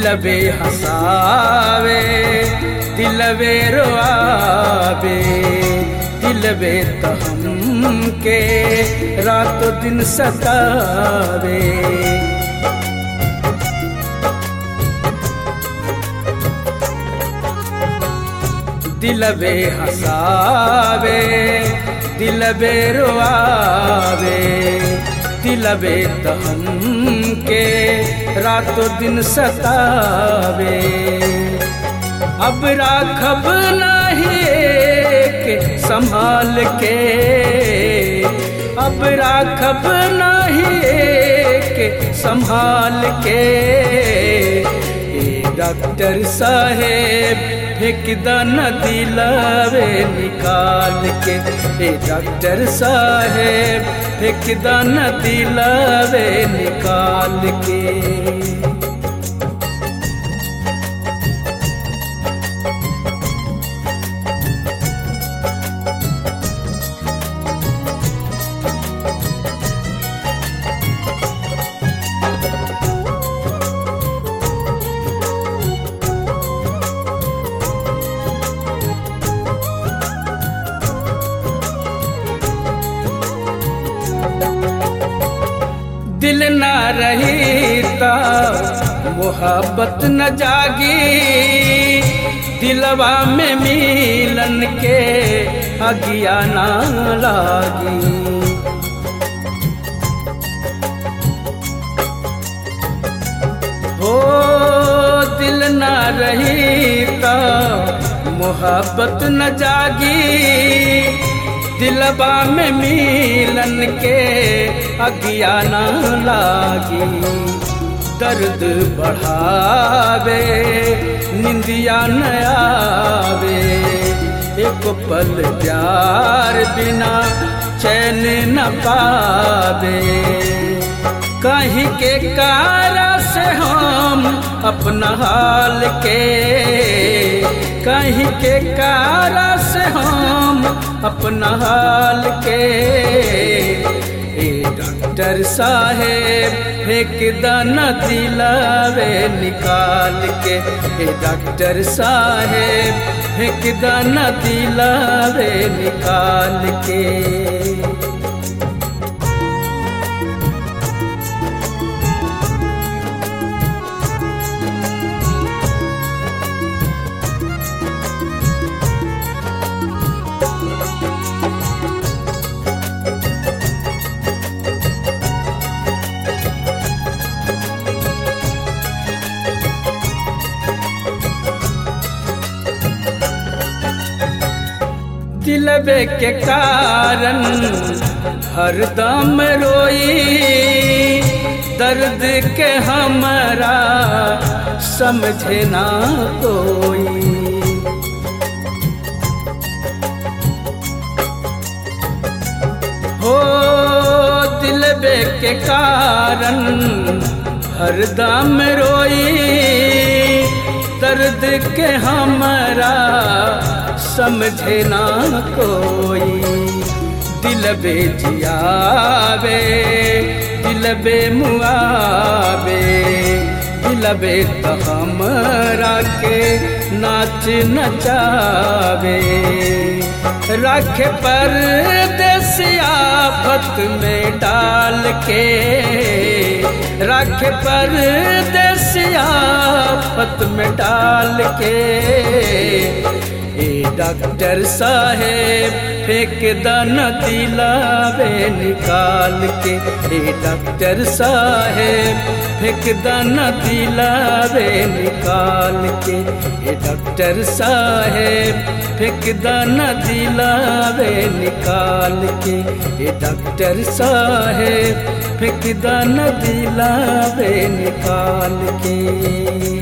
दिलवे हसावे दिलवे रोआवे, दिलवे तो हमके रातों दिन सतावे। दिलवे हसावे दिलवे रोआवे, दिलवे तो हमके रातों दिन सतावे। अब राखब नहीं के संभाल के, अब राखब नहीं के संभाल के। डॉक्टर साहेब फेंक दाना दिलवे निकाल के, डॉक्टर साहेब फेंक दाना दिलवे निकाल के। दिल ना रही ता मोहब्बत न जागी, दिलवा में मिलन के अगिया ना लागी। हो दिल ना रही ता मोहब्बत न जागी, दिलवा में मिलन के अगिया ना लागी। दर्द बढ़ावे निंदिया न आवे, एक पल प्यार बिना चैन न पावे। कहीं के कारा से हम अपना हाल के, कहीं के कारा से हम अपना हाल के। डॉक्टर साहेब फेंक दाना दिलवे निकाल के, डॉक्टर साहेब फेंक दाना दिलवे निकाल के। दिलवे के कारण हरदम रोई, दर्द के हमरा समझे ना कोई। हो दिलवे के कारण हरदम रोई, दर्द के हमरा समझे ना कोई। दिलवे जियावे दिलवे मुआवे, दिलवे तो हमरा के नाच नचावे। रखे परदेसिया आफत में डाल के, रखे परदेसिया आफत में डाल के। डॉक्टर साहेब फेंक दाना दिलवे निकाल के, डॉक्टर साहेब फेंक दाना दिलवे निकाल के। डॉक्टर साहेब फेंक दाना दिलवे निकाल के, डॉक्टर साहेब फेंक दाना दिलवे निकाल के।